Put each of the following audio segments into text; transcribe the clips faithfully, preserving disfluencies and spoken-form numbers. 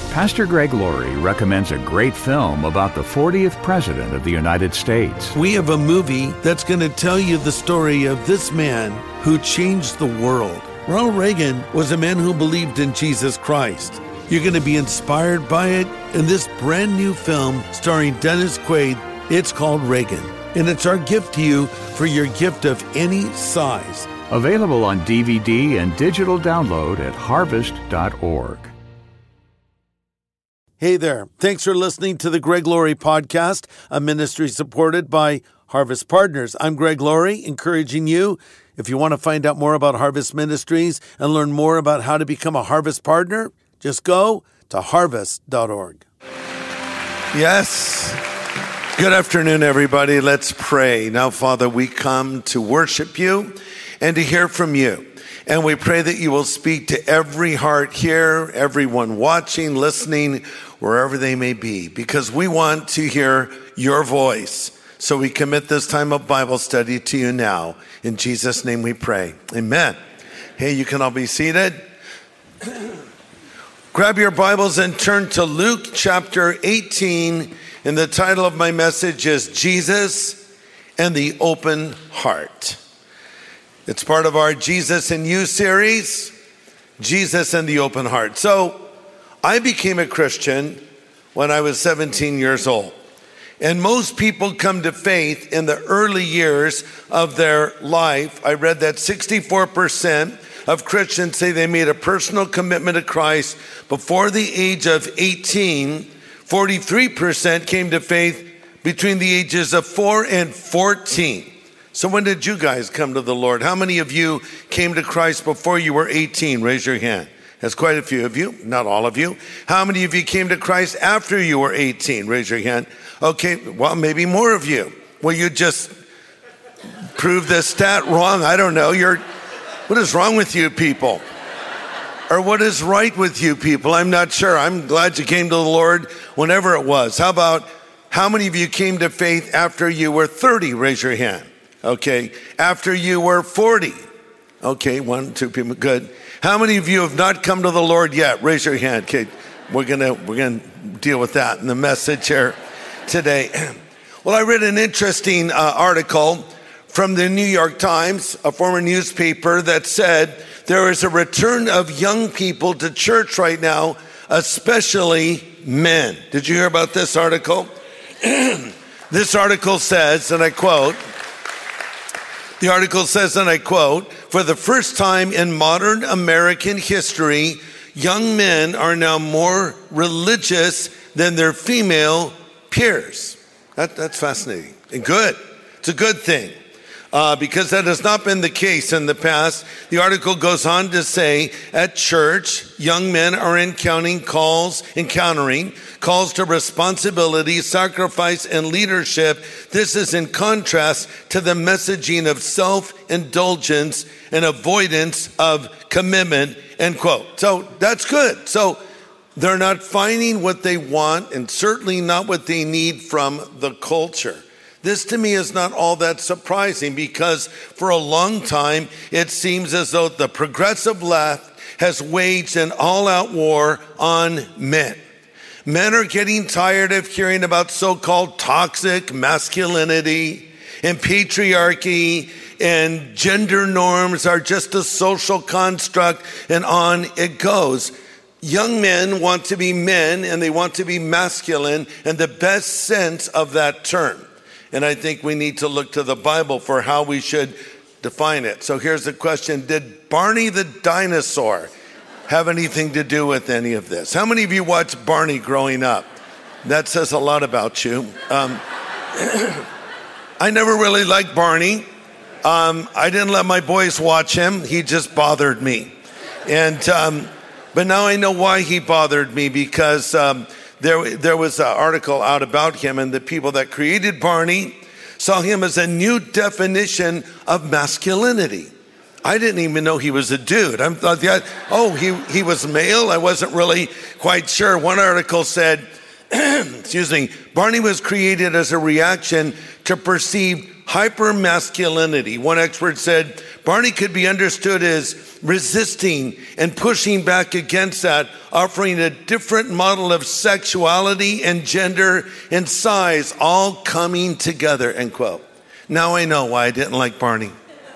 Pastor Greg Laurie recommends a great film about the fortieth President of the United States. We have a movie that's going to tell you the story of this man who changed the world. Ronald Reagan was a man who believed in Jesus Christ. You're going to be inspired by it in this brand new film starring Dennis Quaid. It's called Reagan, and it's our gift to you for your gift of any size. Available on D V D and digital download at harvest dot org. Hey there. Thanks for listening to the Greg Laurie Podcast, a ministry supported by Harvest Partners. I'm Greg Laurie, encouraging you, if you want to find out more about Harvest Ministries and learn more about how to become a Harvest Partner, just go to harvest dot org. Yes. Good afternoon, everybody. Let's pray. Now, Father, we come to worship you and to hear from you. And we pray that you will speak to every heart here, everyone watching, listening, wherever they may be, because we want to hear your voice. So we commit this time of Bible study to you now. In Jesus' name we pray. Amen. Hey, you can all be seated. Grab your Bibles and turn to Luke chapter eighteen. And the title of my message is Jesus and the Open Heart. It's part of our Jesus and You series, Jesus and the Open Heart. So I became a Christian when I was seventeen years old. And most people come to faith in the early years of their life. I read that sixty-four percent of Christians say they made a personal commitment to Christ before the age of eighteen. forty-three percent came to faith between the ages of four and fourteen. So when did you guys come to the Lord? How many of you came to Christ before you were eighteen? Raise your hand. That's quite a few of you, not all of you. How many of you came to Christ after you were eighteen? Raise your hand. Okay, well, maybe more of you. Well, you just proved this stat wrong. I don't know. You're, what is wrong with you people? Or what is right with you people? I'm not sure. I'm glad you came to the Lord whenever it was. How about, how many of you came to faith after you were thirty? Raise your hand. Okay. After you were forty. Okay, one, two people, good. How many of you have not come to the Lord yet? Raise your hand. Okay, we're gonna we're gonna deal with that in the message here today. Well, I read an interesting uh, article from the New York Times, a former newspaper, that said there is a return of young people to church right now, especially men. Did you hear about this article? This article says, and I quote, the article says, and I quote, "For the first time in modern American history, young men are now more religious than their female peers." That, that's fascinating and good. It's a good thing. Uh, because that has not been the case in the past. The article goes on to say, at church, young men are encountering calls, encountering calls to responsibility, sacrifice, and leadership. This is in contrast to the messaging of self-indulgence and avoidance of commitment, end quote. So that's good. So they're not finding what they want and certainly not what they need from the culture. This to me is not all that surprising because for a long time, it seems as though the progressive left has waged an all-out war on men. Men are getting tired of hearing about so-called toxic masculinity and patriarchy, and gender norms are just a social construct, and on it goes. Young men want to be men and they want to be masculine in the best sense of that term. And I think we need to look to the Bible for how we should define it. So here's the question. Did Barney the dinosaur have anything to do with any of this? How many of you watched Barney growing up? That says a lot about you. Um, I never really liked Barney. Um, I didn't let my boys watch him. He just bothered me. And um, but now I know why he bothered me, because um, There, there was an article out about him, and the people that created Barney saw him as a new definition of masculinity. I didn't even know he was a dude. I thought, oh, he, he was male? I wasn't really quite sure. One article said, excuse me, Barney was created as a reaction to perceived hyper-masculinity. One expert said Barney could be understood as resisting and pushing back against that, offering a different model of sexuality and gender and size, all coming together, end quote. Now I know why I didn't like Barney.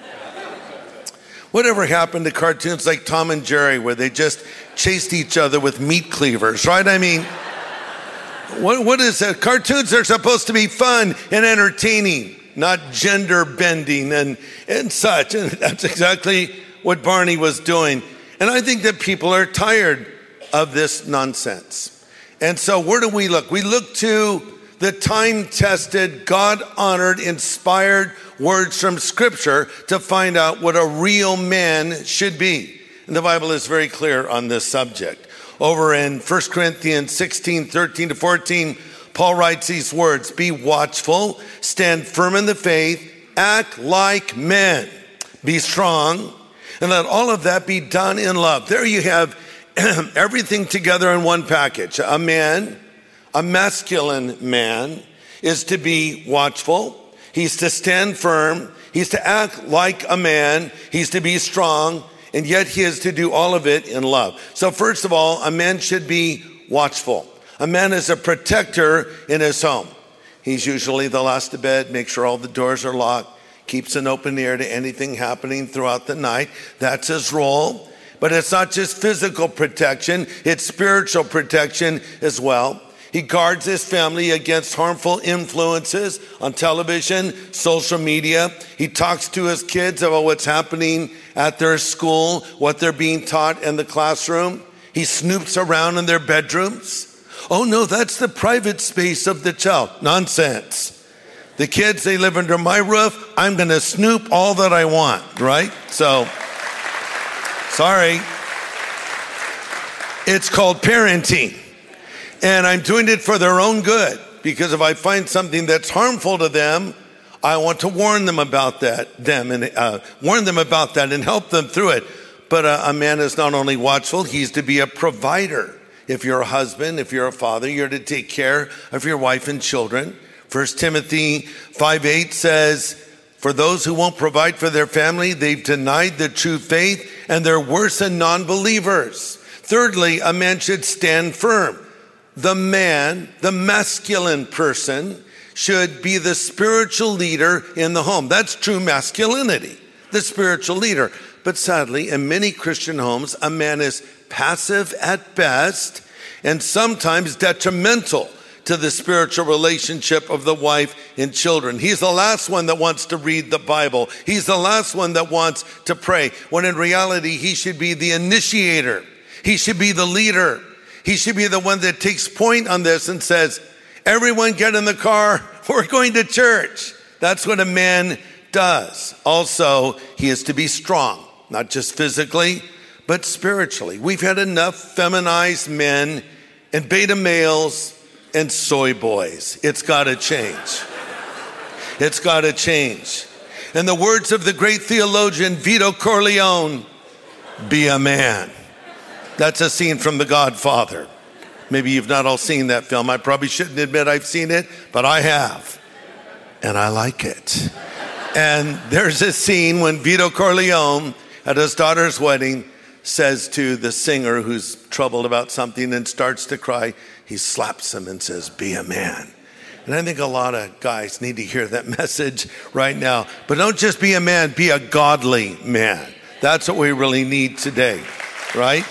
Whatever happened to cartoons like Tom and Jerry where they just chased each other with meat cleavers, right? I mean, what, what is that? Cartoons are supposed to be fun and entertaining, not gender bending and, and such. And that's exactly what Barney was doing. And I think that people are tired of this nonsense. And so where do we look? We look to the time-tested, God-honored, inspired words from Scripture to find out what a real man should be. And the Bible is very clear on this subject. Over in First Corinthians sixteen, thirteen to fourteen, Paul writes these words, "Be watchful, stand firm in the faith, act like men, be strong, and let all of that be done in love." There you have everything together in one package. A man, a masculine man, is to be watchful. He's to stand firm. He's to act like a man. He's to be strong. And yet he is to do all of it in love. So first of all, a man should be watchful. A man is a protector in his home. He's usually the last to bed, makes sure all the doors are locked, keeps an open ear to anything happening throughout the night. That's his role. But it's not just physical protection, it's spiritual protection as well. He guards his family against harmful influences on television, social media. He talks to his kids about what's happening at their school, what they're being taught in the classroom. He snoops around in their bedrooms. Oh no, that's the private space of the child. Nonsense. The kids, they live under my roof. I'm going to snoop all that I want, right? So, sorry. It's called parenting. And I'm doing it for their own good, because if I find something that's harmful to them, I want to warn them about that, them and uh, warn them about that and help them through it. But uh, a man is not only watchful, he's to be a provider. If you're a husband, if you're a father, you're to take care of your wife and children. First Timothy five eight says, "For those who won't provide for their family, they've denied the true faith and they're worse than non-believers." Thirdly, a man should stand firm. The man, the masculine person, should be the spiritual leader in the home. That's true masculinity, the spiritual leader. But sadly, in many Christian homes, a man is passive at best and sometimes detrimental to the spiritual relationship of the wife and children. He's the last one that wants to read the Bible. He's the last one that wants to pray, when in reality, he should be the initiator. He should be the leader. He should be the one that takes point on this and says, "Everyone get in the car, we're going to church." That's what a man does. Also, he is to be strong, not just physically, but spiritually. We've had enough feminized men and beta males and soy boys. It's got to change. It's got to change. In the words of the great theologian Vito Corleone, be a man. That's a scene from The Godfather. Maybe you've not all seen that film. I probably shouldn't admit I've seen it, but I have. And I like it. And there's a scene when Vito Corleone, at his daughter's wedding, says to the singer who's troubled about something and starts to cry, he slaps him and says, "Be a man." And I think a lot of guys need to hear that message right now. But don't just be a man, be a godly man. That's what we really need today, right?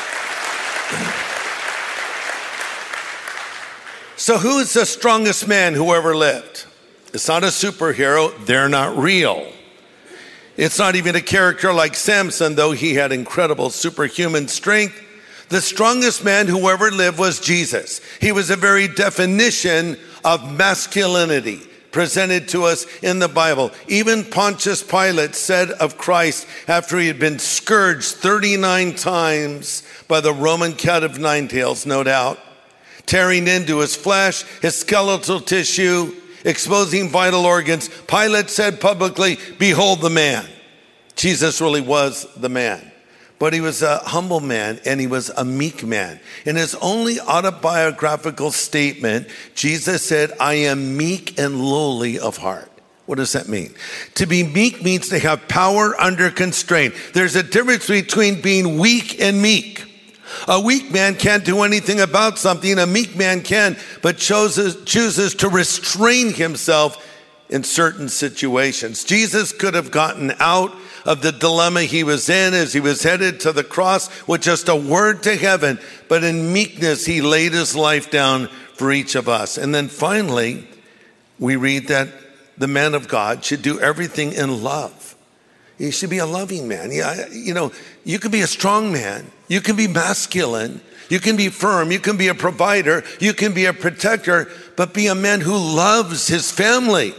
So who is the strongest man who ever lived? It's not a superhero. They're not real. It's not even a character like Samson, though he had incredible superhuman strength. The strongest man who ever lived was Jesus. He was a very definition of masculinity presented to us in the Bible. Even Pontius Pilate said of Christ, after he had been scourged thirty-nine times by the Roman cat of nine tails, no doubt, tearing into his flesh, his skeletal tissue, exposing vital organs, Pilate said publicly, "Behold the man." Jesus really was the man. But he was a humble man and he was a meek man. In his only autobiographical statement, Jesus said, "I am meek and lowly of heart." What does that mean? To be meek means to have power under constraint. There's a difference between being weak and meek. A weak man can't do anything about something. A meek man can, but chooses, chooses to restrain himself in certain situations. Jesus could have gotten out of the dilemma he was in as he was headed to the cross with just a word to heaven, but in meekness, he laid his life down for each of us. And then finally, we read that the man of God should do everything in love. He should be a loving man. Yeah, you know, you can be a strong man. You can be masculine. You can be firm. You can be a provider. You can be a protector, but be a man who loves his family.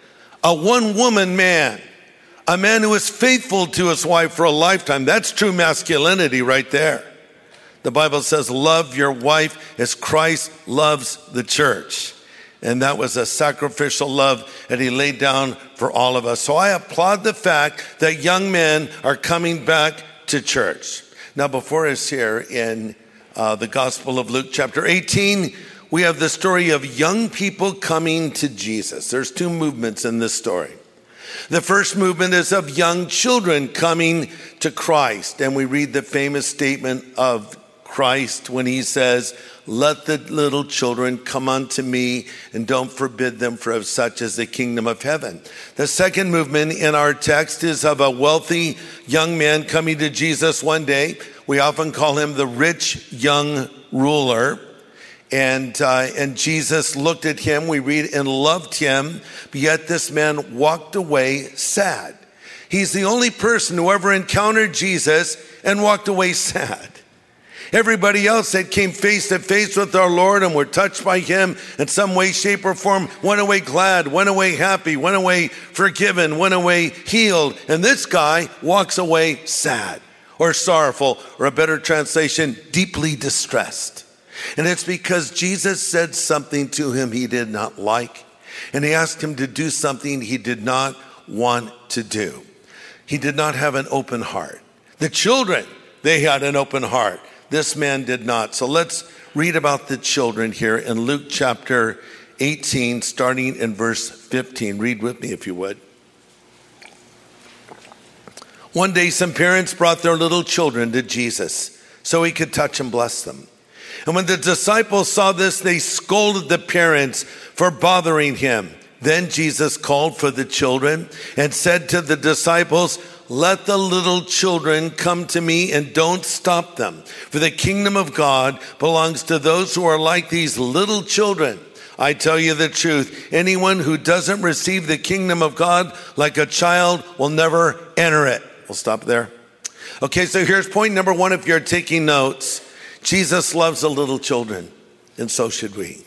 A one-woman man. A man who is faithful to his wife for a lifetime. That's true masculinity right there. The Bible says, love your wife as Christ loves the church. And that was a sacrificial love that he laid down for all of us. So I applaud the fact that young men are coming back to church. Now, before us here in uh, the Gospel of Luke chapter eighteen, we have the story of young people coming to Jesus. There's two movements in this story. The first movement is of young children coming to Christ. And we read the famous statement of Christ when he says, let the little children come unto me and don't forbid them, for of such is the kingdom of heaven. The second movement in our text is of a wealthy young man coming to Jesus one day. We often call him the rich young ruler. And uh, and Jesus looked at him, we read, and loved him, but yet this man walked away sad. He's the only person who ever encountered Jesus and walked away sad. Everybody else that came face to face with our Lord and were touched by him in some way, shape, or form went away glad, went away happy, went away forgiven, went away healed. And this guy walks away sad or sorrowful, or a better translation, deeply distressed. And it's because Jesus said something to him he did not like, and he asked him to do something he did not want to do. He did not have an open heart. The children, they had an open heart. This man did not. So let's read about the children here in Luke chapter eighteen, starting in verse fifteen. Read with me if you would. One day some parents brought their little children to Jesus so he could touch and bless them. And when the disciples saw this, they scolded the parents for bothering him. Then Jesus called for the children and said to the disciples, let the little children come to me and don't stop them. For the kingdom of God belongs to those who are like these little children. I tell you the truth, anyone who doesn't receive the kingdom of God like a child will never enter it. We'll stop there. Okay, so here's point number one if you're taking notes. Jesus loves the little children, and so should we.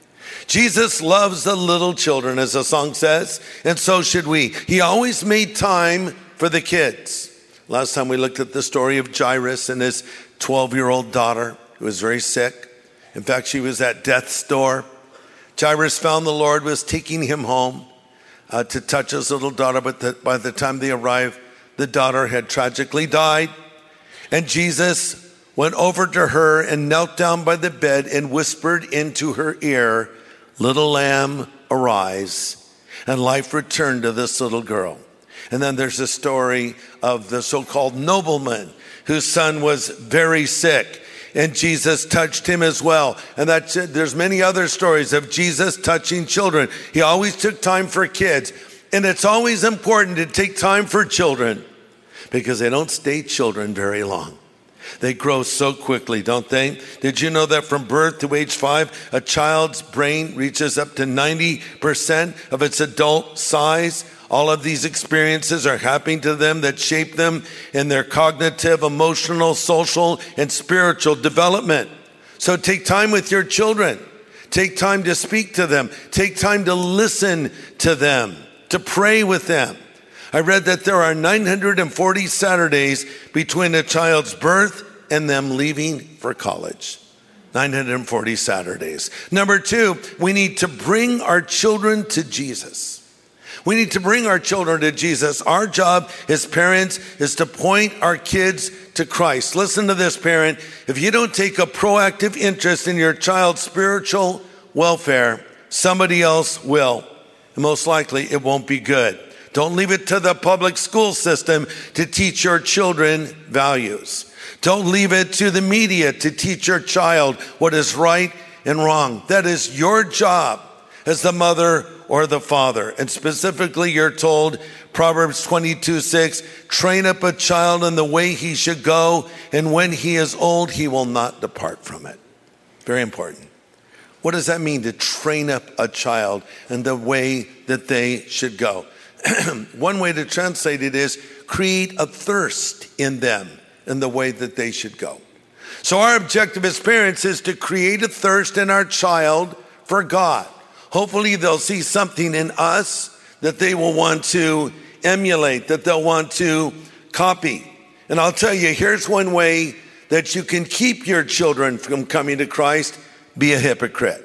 Jesus loves the little children, as the song says, and so should we. He always made time for the kids. Last time we looked at the story of Jairus and his twelve-year-old daughter who was very sick. In fact, she was at death's door. Jairus found the Lord was taking him home uh, to touch his little daughter, but the, by the time they arrived, the daughter had tragically died. And Jesus went over to her and knelt down by the bed and whispered into her ear, little lamb, arise. And life returned to this little girl. And then there's a story of the so-called nobleman whose son was very sick, and Jesus touched him as well. And that's it. There's many other stories of Jesus touching children. He always took time for kids. And it's always important to take time for children because they don't stay children very long. They grow so quickly, don't they? Did you know that from birth to age five, a child's brain reaches up to ninety percent of its adult size? All of these experiences are happening to them that shape them in their cognitive, emotional, social, and spiritual development. So take time with your children. Take time to speak to them. Take time to listen to them, to pray with them. I read that there are nine hundred forty Saturdays between a child's birth and them leaving for college. nine hundred forty Saturdays. Number two, we need to bring our children to Jesus. We need to bring our children to Jesus. Our job as parents is to point our kids to Christ. Listen to this, parent. If you don't take a proactive interest in your child's spiritual welfare, somebody else will. and most likely it won't be good. Don't leave it to the public school system to teach your children values. Don't leave it to the media to teach your child what is right and wrong. That is your job as the mother or the father. And specifically, you're told, Proverbs twenty-two six, train up a child in the way he should go, and when he is old, he will not depart from it. Very important. What does that mean, to train up a child in the way that they should go? One way to translate it is create a thirst in them in the way that they should go. So our objective as parents is to create a thirst in our child for God. Hopefully they'll see something in us that they will want to emulate, that they'll want to copy. And I'll tell you, here's one way that you can keep your children from coming to Christ. Be a hypocrite.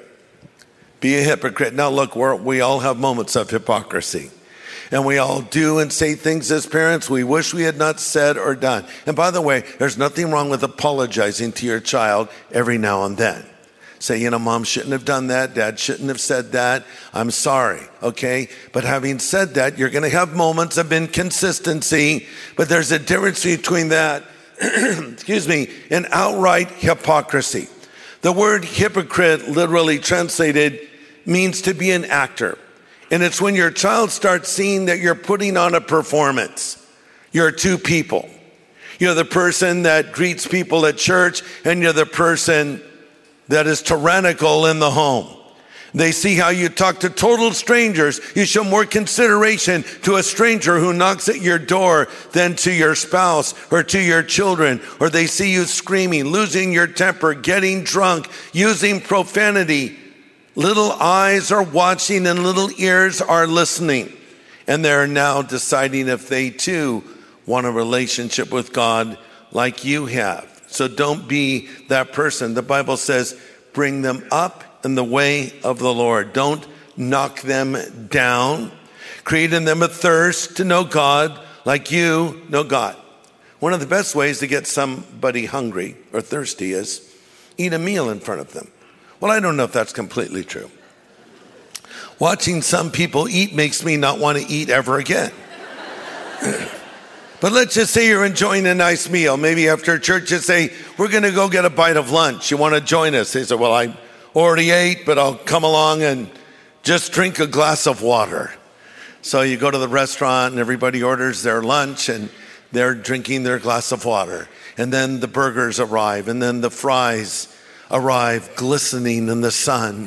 Be a hypocrite. Now look, we're, we all have moments of hypocrisy. And we all do and say things as parents we wish we had not said or done. And by the way, there's nothing wrong with apologizing to your child every now and then. Say, you know, mom shouldn't have done that. Dad shouldn't have said that. I'm sorry, okay? But having said that, you're going to have moments of inconsistency. But there's a difference between that, excuse me, and outright hypocrisy. The word hypocrite, literally translated, means to be an actor. And it's when your child starts seeing that you're putting on a performance. You're two people. You're the person that greets people at church, and you're the person that is tyrannical in the home. They see how you talk to total strangers. You show more consideration to a stranger who knocks at your door than to your spouse or to your children. Or they see you screaming, losing your temper, getting drunk, using profanity. Little eyes are watching and little ears are listening. And they're now deciding if they too want a relationship with God like you have. So don't be that person. The Bible says, bring them up in the way of the Lord. Don't knock them down. Create in them a thirst to know God like you know God. One of the best ways to get somebody hungry or thirsty is eat a meal in front of them. Well, I don't know if that's completely true. Watching some people eat makes me not want to eat ever again. But let's just say you're enjoying a nice meal. Maybe after church you say, we're going to go get a bite of lunch. You want to join us? They say, well, I already ate, but I'll come along and just drink a glass of water. So you go to the restaurant and everybody orders their lunch and they're drinking their glass of water. And then the burgers arrive and then the fries arrive glistening in the sun.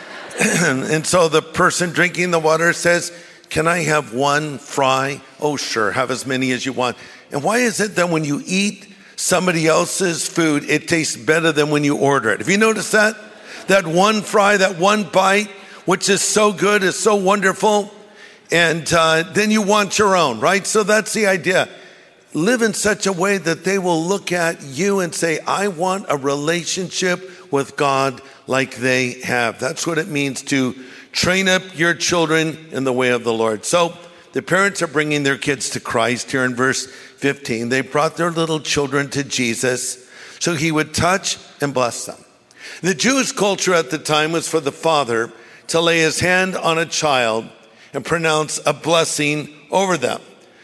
And so the person drinking the water says, can I have one fry? Oh, sure, have as many as you want. And why is it that when you eat somebody else's food, it tastes better than when you order it? Have you noticed that? That one fry, that one bite, which is so good, is so wonderful. And uh, then you want your own, right? So that's the idea. Live in such a way that they will look at you and say, I want a relationship with God like they have. That's what it means to train up your children in the way of the Lord. So the parents are bringing their kids to Christ here in verse fifteen. They brought their little children to Jesus so he would touch and bless them. The Jewish culture at the time was for the father to lay his hand on a child and pronounce a blessing over them.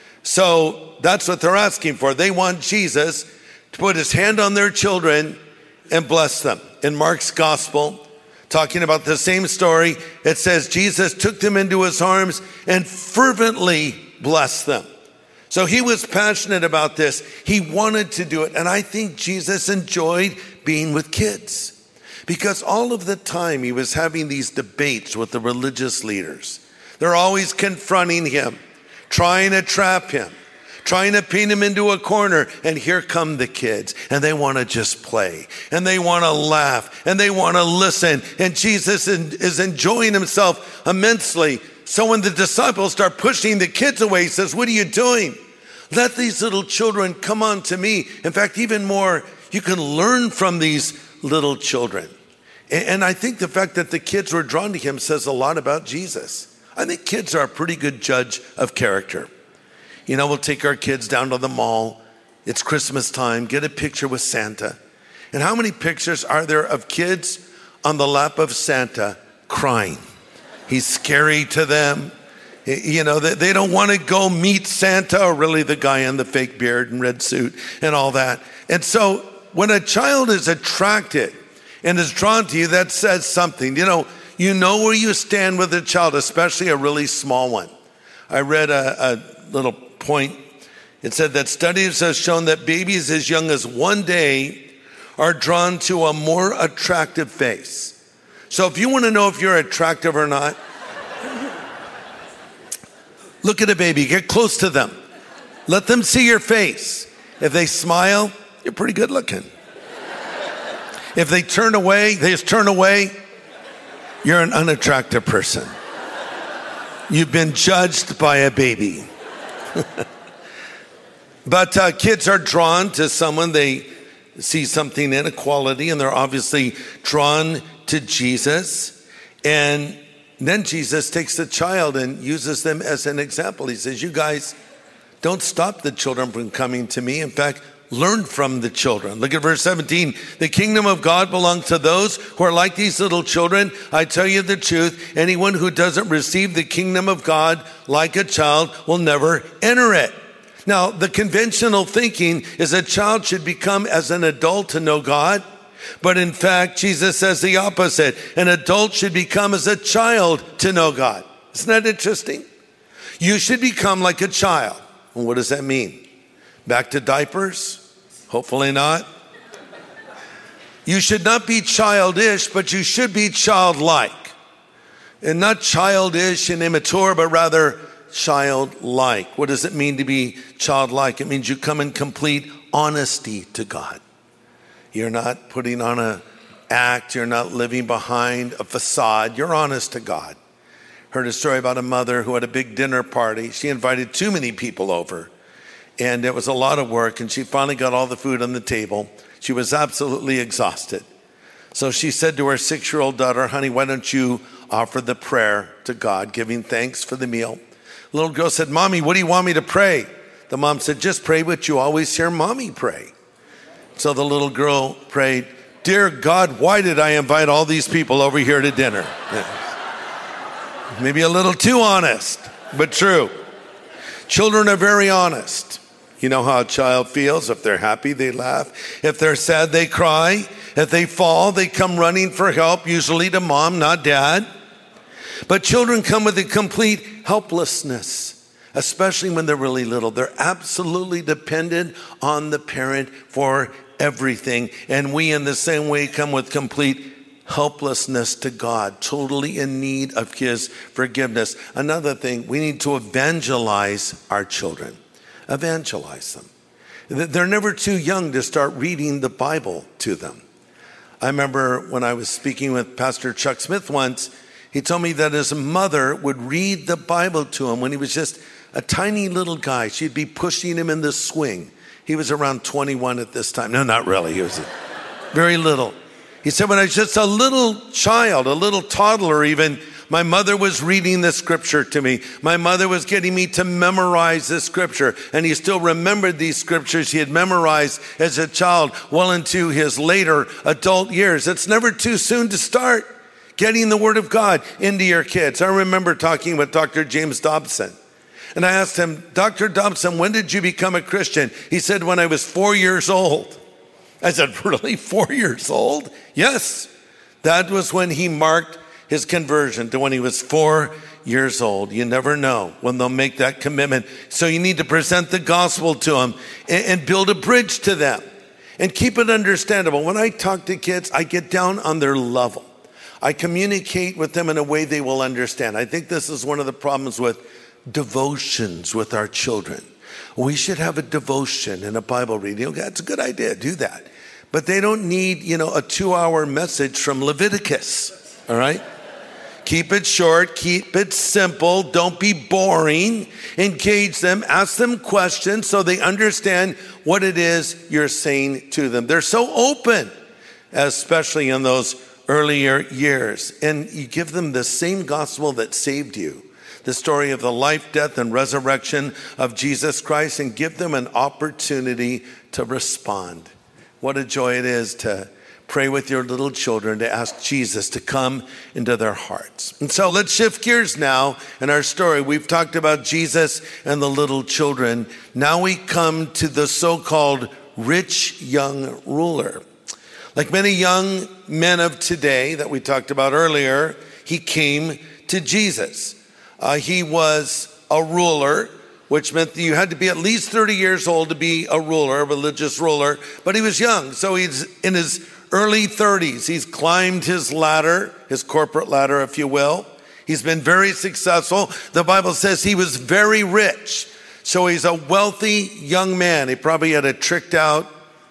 So that's what they're asking for. They want Jesus to put his hand on their children and bless them. In Mark's gospel, talking about the same story, it says Jesus took them into his arms and fervently blessed them. So he was passionate about this. He wanted to do it. And I think Jesus enjoyed being with kids because all of the time he was having these debates with the religious leaders. They're always confronting him, trying to trap him, trying to pin him into a corner. And here come the kids, and they want to just play, and they want to laugh, and they want to listen. And Jesus is enjoying himself immensely. So when the disciples start pushing the kids away, he says, what are you doing? Let these little children come on to me. In fact, even more, you can learn from these little children. And I think the fact that the kids were drawn to him says a lot about Jesus. I think kids are a pretty good judge of character. You know, we'll take our kids down to the mall. It's Christmas time. Get a picture with Santa. And how many pictures are there of kids on the lap of Santa crying? He's scary to them. You know, they, they don't want to go meet Santa, or really the guy in the fake beard and red suit and all that. And so when a child is attracted and is drawn to you, that says something. You know, you know where you stand with a child, especially a really small one. I read a, a little point. It said that studies have shown that babies as young as one day are drawn to a more attractive face. So if you want to know if you're attractive or not, look at a baby, get close to them. Let them see your face. If they smile, you're pretty good looking. If they turn away, they just turn away, you're an unattractive person. You've been judged by a baby. But uh, kids are drawn to someone, they see something in, a quality, and they're obviously drawn to Jesus. And then Jesus takes the child and uses them as an example. He says, you guys, don't stop the children from coming to me. In fact, learn from the children. Look at verse seventeen. The kingdom of God belongs to those who are like these little children. I tell you the truth, anyone who doesn't receive the kingdom of God like a child will never enter it. Now, the conventional thinking is a child should become as an adult to know God. But in fact, Jesus says the opposite. An adult should become as a child to know God. Isn't that interesting? You should become like a child. And what does that mean? Back to diapers? Hopefully not. You should not be childish, but you should be childlike. And not childish and immature, but rather childlike. What does it mean to be childlike? It means you come in complete honesty to God. You're not putting on an act. You're not living behind a facade. You're honest to God. Heard a story about a mother who had a big dinner party. She invited too many people over, and it was a lot of work, and she finally got all the food on the table. She was absolutely exhausted. So she said to her six-year-old daughter, honey, why don't you offer the prayer to God, giving thanks for the meal? The little girl said, Mommy, what do you want me to pray? The mom said, just pray what you always hear Mommy pray. So the little girl prayed, dear God, why did I invite all these people over here to dinner? Maybe a little too honest, but true. Children are very honest. You know how a child feels. If they're happy, they laugh. If they're sad, they cry. If they fall, they come running for help, usually to mom, not dad. But children come with a complete helplessness, especially when they're really little. They're absolutely dependent on the parent for everything. And we, in the same way, come with complete helplessness to God, totally in need of His forgiveness. Another thing, we need to evangelize our children. Evangelize them. They're never too young to start reading the Bible to them. I remember when I was speaking with Pastor Chuck Smith once, he told me that his mother would read the Bible to him when he was just a tiny little guy. She'd be pushing him in the swing. He was around twenty-one at this time. No, not really. He was very little. He said, when I was just a little child, a little toddler even, my mother was reading the scripture to me. My mother was getting me to memorize the scripture. And he still remembered these scriptures he had memorized as a child well into his later adult years. It's never too soon to start getting the Word of God into your kids. I remember talking with Doctor James Dobson. And I asked him, Doctor Dobson, when did you become a Christian? He said, when I was four years old. I said, really, four years old? Yes. That was when he marked his conversion, to when he was four years old. You never know when they'll make that commitment. So you need to present the gospel to them and, and build a bridge to them and keep it understandable. When I talk to kids, I get down on their level. I communicate with them in a way they will understand. I think this is one of the problems with devotions with our children. We should have a devotion and a Bible reading. Okay, that's a good idea. Do that. But they don't need, you know, a two-hour message from Leviticus. All right? Keep it short. Keep it simple. Don't be boring. Engage them. Ask them questions so they understand what it is you're saying to them. They're so open, especially in those earlier years. And you give them the same gospel that saved you, the story of the life, death, and resurrection of Jesus Christ, and give them an opportunity to respond. What a joy it is to pray with your little children to ask Jesus to come into their hearts. And so let's shift gears now in our story. We've talked about Jesus and the little children. Now we come to the so-called rich young ruler. Like many young men of today that we talked about earlier, he came to Jesus. Uh, he was a ruler, which meant that you had to be at least thirty years old to be a ruler, a religious ruler, but he was young. So he's in his early thirties. He's climbed his ladder, his corporate ladder, if you will. He's been very successful. The Bible says he was very rich. So he's a wealthy young man. He probably had a tricked out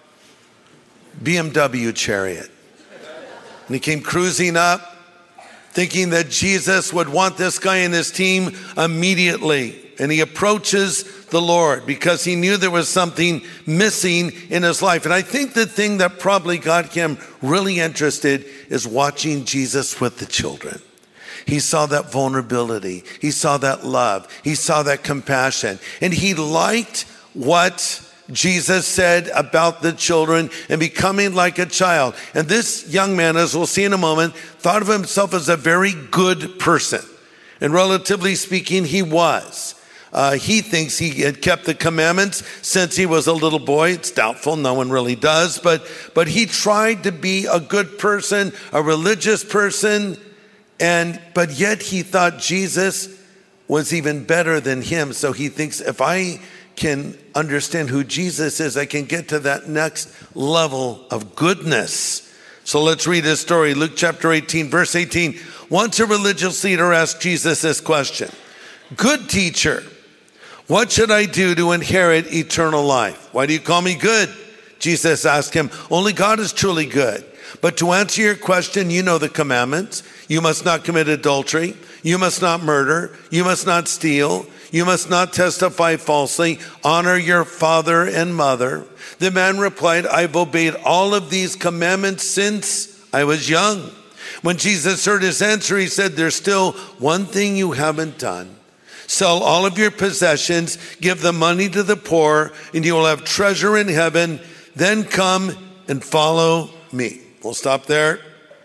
B M W chariot. And he came cruising up, thinking that Jesus would want this guy and his team immediately. And he approaches the Lord because he knew there was something missing in his life. And I think the thing that probably got him really interested is watching Jesus with the children. He saw that vulnerability. He saw that love. He saw that compassion. And he liked what Jesus said about the children and becoming like a child. And this young man, as we'll see in a moment, thought of himself as a very good person. And relatively speaking, he was. Uh, he thinks he had kept the commandments since he was a little boy. It's doubtful. No one really does. But, but he tried to be a good person, a religious person. And, but yet he thought Jesus was even better than him. So he thinks, if I can understand who Jesus is, I can get to that next level of goodness. So let's read his story. Luke chapter eighteen, verse eighteen. Once a religious leader asked Jesus this question: "Good teacher, what should I do to inherit eternal life?" "Why do you call me good?" Jesus asked him. "Only God is truly good. But to answer your question, you know the commandments. You must not commit adultery. You must not murder. You must not steal. You must not testify falsely. Honor your father and mother." The man replied, "I've obeyed all of these commandments since I was young." When Jesus heard his answer, he said, "There's still one thing you haven't done. Sell all of your possessions, give the money to the poor, and you will have treasure in heaven. Then come and follow me." We'll stop there.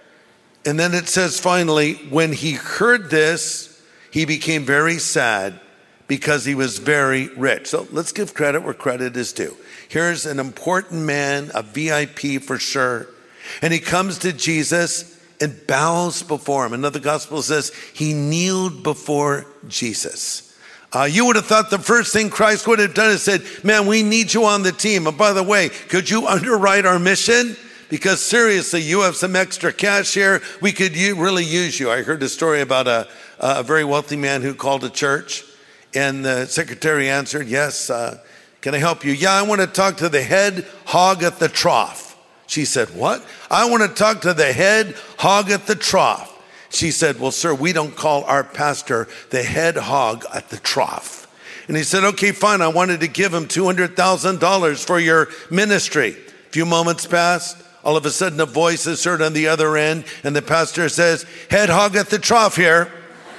And then it says finally, when he heard this, he became very sad because he was very rich. So let's give credit where credit is due. Here's an important man, a V I P for sure. And he comes to Jesus and bows before him. Another gospel says he kneeled before Jesus. Uh, you would have thought the first thing Christ would have done is said, "Man, we need you on the team. And by the way, could you underwrite our mission? Because seriously, you have some extra cash here. We could u- really use you." I heard a story about a, a very wealthy man who called a church. And the secretary answered, "Yes, uh, can I help you?" "Yeah, I want to talk to the head hog at the trough." She said, "What?" "I want to talk to the head hog at the trough." She said, "Well, sir, we don't call our pastor the head hog at the trough." And he said, "Okay, fine. I wanted to give him two hundred thousand dollars for your ministry." A few moments passed. All of a sudden, a voice is heard on the other end, and the pastor says, "Head hog at the trough here."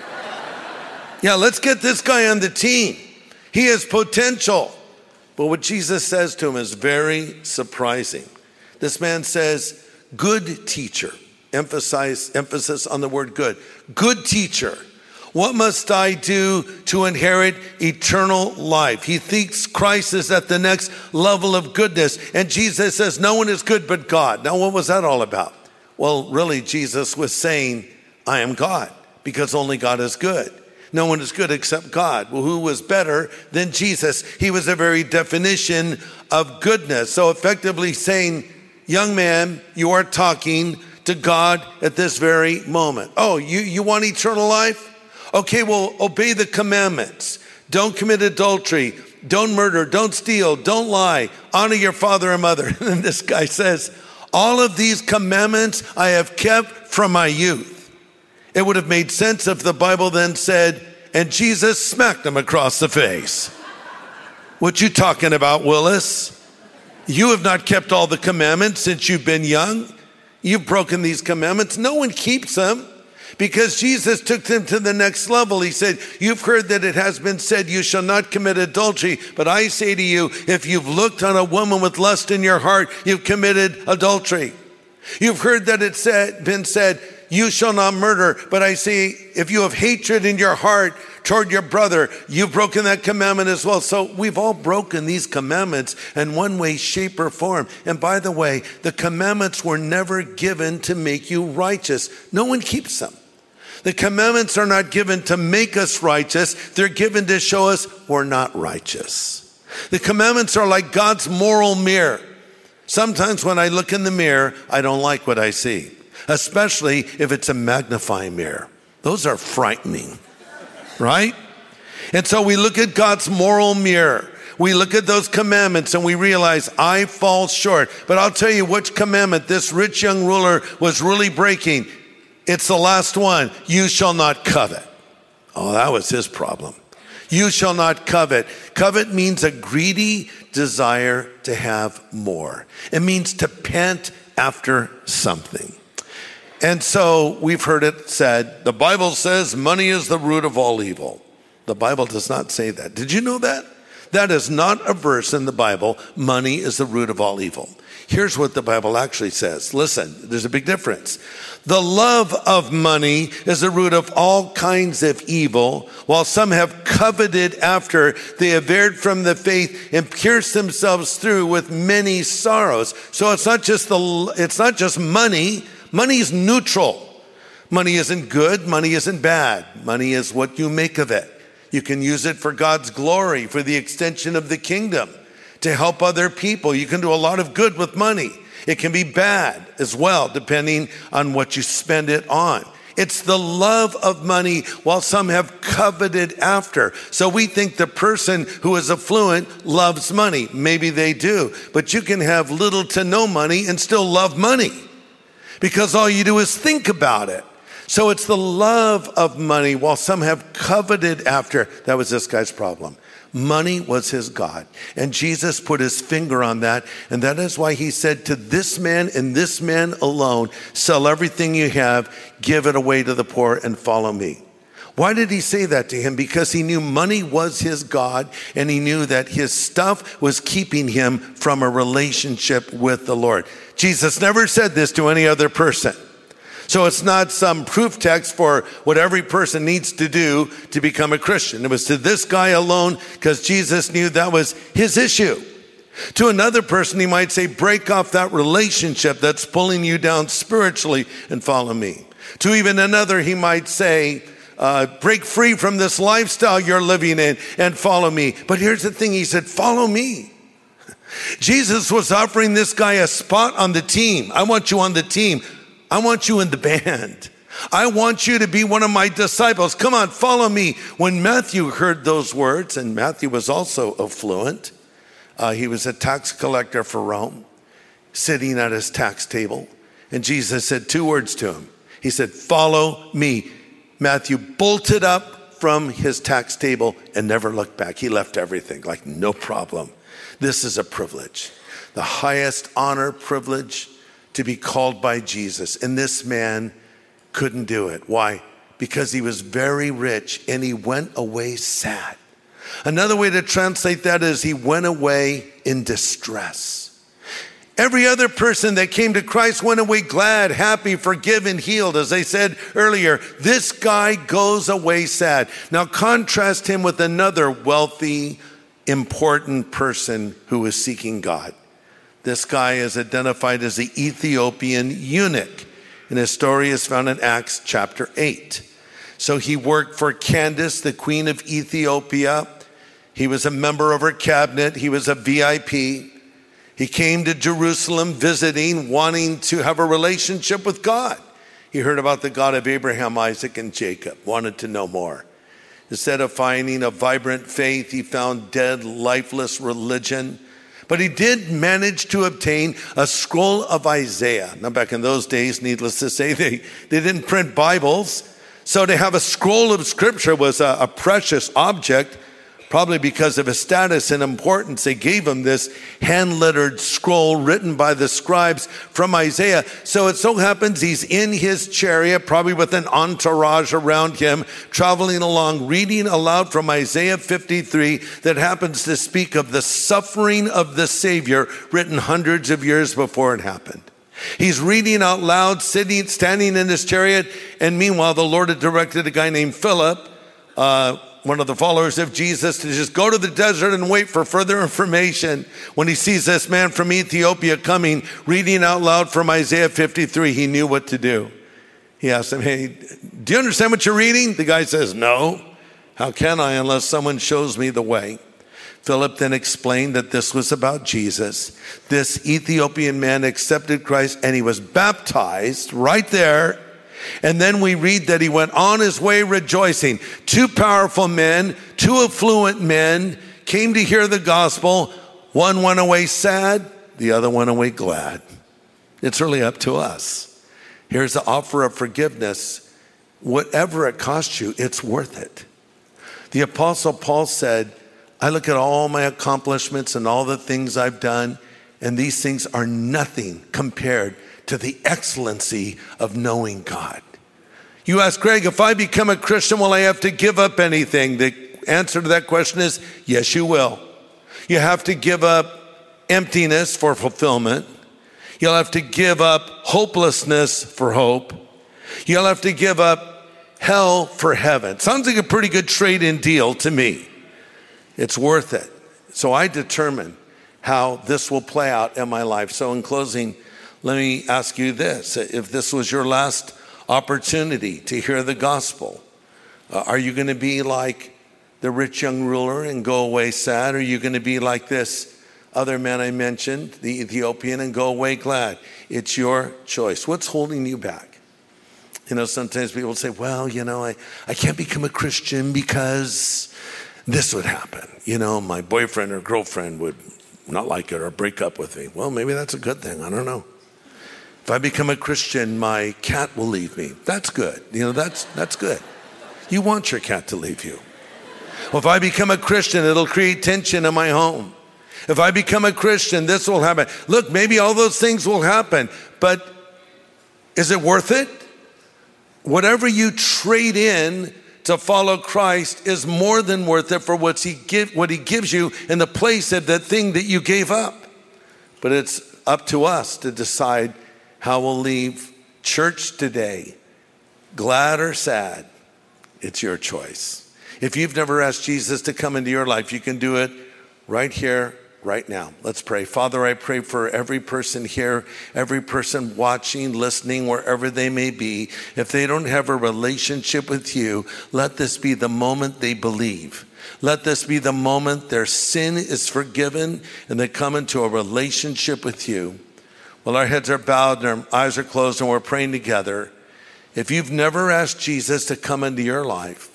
Yeah, let's get this guy on the team. He has potential. But what Jesus says to him is very surprising. This man says, "Good teacher." Emphasize, emphasis on the word good. "Good teacher, what must I do to inherit eternal life?" He thinks Christ is at the next level of goodness. And Jesus says, "No one is good but God." Now, what was that all about? Well, really, Jesus was saying, "I am God," because only God is good. No one is good except God. Well, who was better than Jesus? He was the very definition of goodness. So effectively saying, young man, you are talking to God at this very moment. Oh, you, you want eternal life? Okay, well, obey the commandments. Don't commit adultery. Don't murder. Don't steal. Don't lie. Honor your father and mother. And this guy says, all of these commandments I have kept from my youth. It would have made sense if the Bible then said, and Jesus smacked him across the face. What you talking about, Willis? You have not kept all the commandments since you've been young. You've broken these commandments. No one keeps them because Jesus took them to the next level. He said, you've heard that it has been said, you shall not commit adultery. But I say to you, if you've looked on a woman with lust in your heart, you've committed adultery. You've heard that it's said, been said, you shall not murder. But I say, if you have hatred in your heart toward your brother, you've broken that commandment as well. So we've all broken these commandments in one way, shape, or form. And by the way, the commandments were never given to make you righteous. No one keeps them. The commandments are not given to make us righteous. They're given to show us we're not righteous. The commandments are like God's moral mirror. Sometimes when I look in the mirror, I don't like what I see, especially if it's a magnifying mirror. Those are frightening, right? And so we look at God's moral mirror. We look at those commandments and we realize I fall short. But I'll tell you which commandment this rich young ruler was really breaking. It's the last one. You shall not covet. Oh, that was his problem. You shall not covet. Covet means a greedy desire to have more. It means to pant after something. And so we've heard it said, the Bible says money is the root of all evil. The Bible does not say that. Did you know that? That is not a verse in the Bible. Money is the root of all evil. Here's what the Bible actually says. Listen, there's a big difference. The love of money is the root of all kinds of evil. While some have coveted after, they have veered from the faith and pierced themselves through with many sorrows. So it's not just the, it's not just money. Money is neutral. Money isn't good. Money isn't bad. Money is what you make of it. You can use it for God's glory, for the extension of the kingdom, to help other people. You can do a lot of good with money. It can be bad as well, depending on what you spend it on. It's the love of money, while some have coveted after. So we think the person who is affluent loves money. Maybe they do. But you can have little to no money and still love money, because all you do is think about it. So it's the love of money, while some have coveted after. That was this guy's problem. Money was his God. And Jesus put his finger on that. And that is why he said to this man and this man alone, sell everything you have, give it away to the poor, and follow me. Why did he say that to him? Because he knew money was his God, and he knew that his stuff was keeping him from a relationship with the Lord. Jesus never said this to any other person. So it's not some proof text for what every person needs to do to become a Christian. It was to this guy alone, because Jesus knew that was his issue. To another person, he might say, break off that relationship that's pulling you down spiritually and follow me. To even another, he might say, uh, break free from this lifestyle you're living in and follow me. But here's the thing, he said, follow me. Jesus was offering this guy a spot on the team. I want you on the team. I want you in the band. I want you to be one of my disciples. Come on, follow me. When Matthew heard those words, and Matthew was also affluent, uh, he was a tax collector for Rome, sitting at his tax table. And Jesus said two words to him. He said, follow me. Matthew bolted up from his tax table and never looked back. He left everything, like no problem. This is a privilege, the highest honor, privilege, to be called by Jesus. And this man couldn't do it. Why? Because he was very rich and he went away sad. Another way to translate that is he went away in distress. Every other person that came to Christ went away glad, happy, forgiven, healed. As I said earlier, this guy goes away sad. Now contrast him with another wealthy, important person who is seeking God. This guy is identified as the Ethiopian eunuch, and his story is found in Acts chapter eight. So he worked for Candace, the queen of Ethiopia. He was a member of her cabinet. He was a V I P. He came to Jerusalem visiting, wanting to have a relationship with God. He heard about the God of Abraham, Isaac, and Jacob, wanted to know more. Instead of finding a vibrant faith, he found dead, lifeless religion. But he did manage to obtain a scroll of Isaiah. Now, back in those days, needless to say, they, they didn't print Bibles. So to have a scroll of scripture was a, a precious object. Probably because of his status and importance, they gave him this hand-lettered scroll written by the scribes from Isaiah. So it so happens he's in his chariot, probably with an entourage around him, traveling along, reading aloud from Isaiah fifty-three, that happens to speak of the suffering of the Savior, written hundreds of years before it happened. He's reading out loud, sitting, standing in his chariot, and meanwhile, the Lord had directed a guy named Philip, uh, one of the followers of Jesus, to just go to the desert and wait for further information. When he sees this man from Ethiopia coming, reading out loud from Isaiah fifty-three, he knew what to do. He asked him, hey, do you understand what you're reading? The guy says, no. How can I unless someone shows me the way? Philip then explained that this was about Jesus. This Ethiopian man accepted Christ and he was baptized right there. And then we read that he went on his way rejoicing. Two powerful men, two affluent men came to hear the gospel. One went away sad, the other went away glad. It's really up to us. Here's the offer of forgiveness. Whatever it costs you, it's worth it. The Apostle Paul said, I look at all my accomplishments and all the things I've done, and these things are nothing compared to the excellency of knowing God. You ask, Greg, if I become a Christian, will I have to give up anything? The answer to that question is, yes, you will. You have to give up emptiness for fulfillment. You'll have to give up hopelessness for hope. You'll have to give up hell for heaven. Sounds like a pretty good trade-in deal to me. It's worth it. So I determine how this will play out in my life. So in closing, let me ask you this. If this was your last opportunity to hear the gospel, uh, are you going to be like the rich young ruler and go away sad? Or are you going to be like this other man I mentioned, the Ethiopian, and go away glad? It's your choice. What's holding you back? You know, sometimes people say, well, you know, I, I can't become a Christian because this would happen. You know, my boyfriend or girlfriend would not like it or break up with me. Well, maybe that's a good thing. I don't know. If I become a Christian, my cat will leave me. That's good. You know, that's that's good. You want your cat to leave you. Well, if I become a Christian, it'll create tension in my home. If I become a Christian, this will happen. Look, maybe all those things will happen, but is it worth it? Whatever you trade in to follow Christ is more than worth it for what he, give, what he gives you in the place of that thing that you gave up. But it's up to us to decide how we'll leave church today, glad or sad. It's your choice. If you've never asked Jesus to come into your life, you can do it right here, right now. Let's pray. Father, I pray for every person here, every person watching, listening, wherever they may be. If they don't have a relationship with you, let this be the moment they believe. Let this be the moment their sin is forgiven and they come into a relationship with you. While our heads are bowed and our eyes are closed and we're praying together, if you've never asked Jesus to come into your life,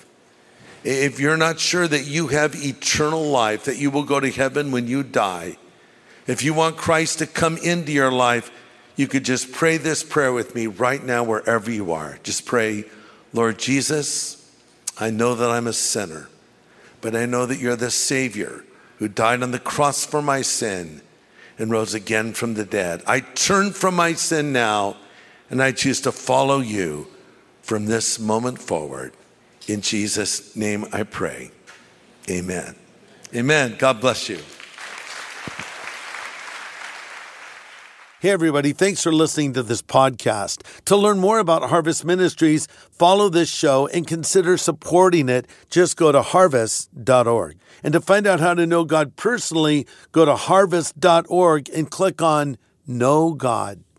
if you're not sure that you have eternal life, that you will go to heaven when you die, if you want Christ to come into your life, you could just pray this prayer with me right now wherever you are. Just pray, Lord Jesus, I know that I'm a sinner, but I know that you're the Savior who died on the cross for my sin and rose again from the dead. I turn from my sin now, and I choose to follow you from this moment forward. In Jesus' name I pray. Amen. Amen. God bless you. Hey, everybody. Thanks for listening to this podcast. To learn more about Harvest Ministries, follow this show and consider supporting it. Just go to harvest dot org. And to find out how to know God personally, go to harvest dot org and click on Know God.